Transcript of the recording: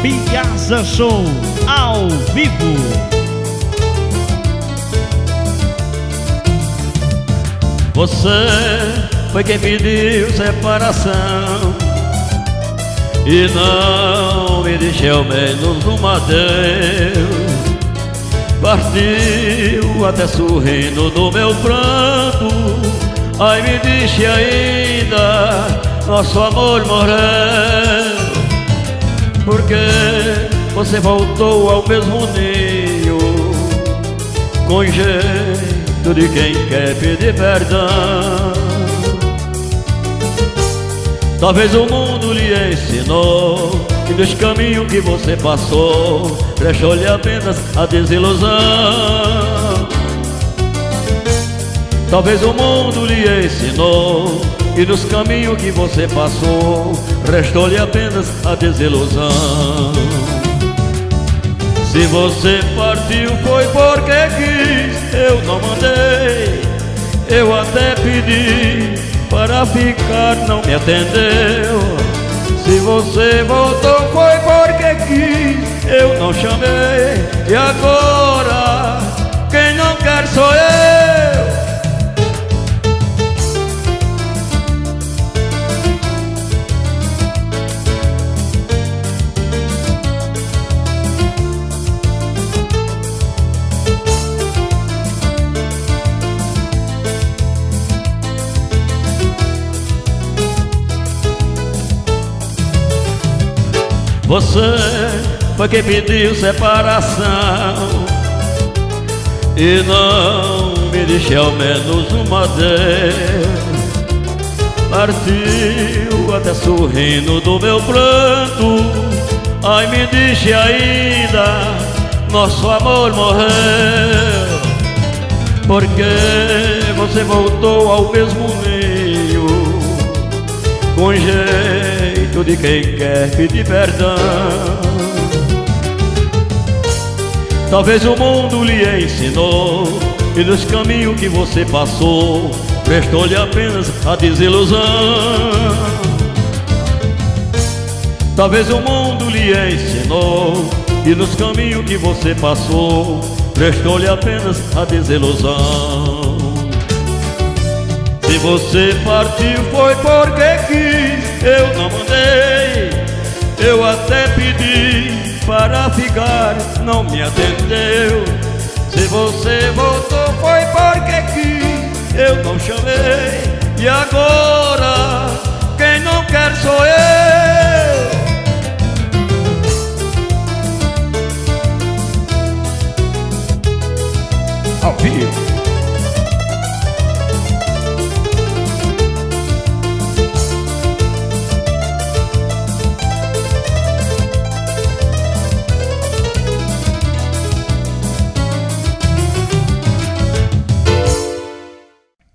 Piazza Show ao vivo. Você foi quem pediu separação e não me deixou ao menos um adeus. Partiu até sorrindo do meu pranto. Ai, me disse ainda, nosso amor morreu. Porque você voltou ao mesmo ninho, com jeito de quem quer pedir perdão. Talvez o mundo lhe ensinou que nos caminhos que você passou restou-lhe apenas a desilusão. Talvez o mundo lhe ensinou que nos caminhos que você passou restou-lhe apenas a desilusão. Se você partiu foi porque quis, eu não mandei. Eu até pedi para ficar, não me atendeu. Se você voltou foi porque quis, eu não chamei. E agora quem não quer sou eu. Você foi quem pediu separação e não me deixou ao menos um adeus. Partiu até sorrindo do meu pranto. Ai, me disse ainda, nosso amor morreu. Porque você voltou ao mesmo ninho, com jeito de quem quer pedir perdão. Talvez o mundo lhe ensinou e nos caminhos que você passou restou-lhe apenas a desilusão. Talvez o mundo lhe ensinou e nos caminhos que você passou restou-lhe apenas a desilusão. Se você partiu foi porque quis, eu não mandei. Eu até pedi para ficar, não me atendeu. Se você voltou foi porque quis, eu não chamei. E agora quem não quer sou eu. Ao vivo.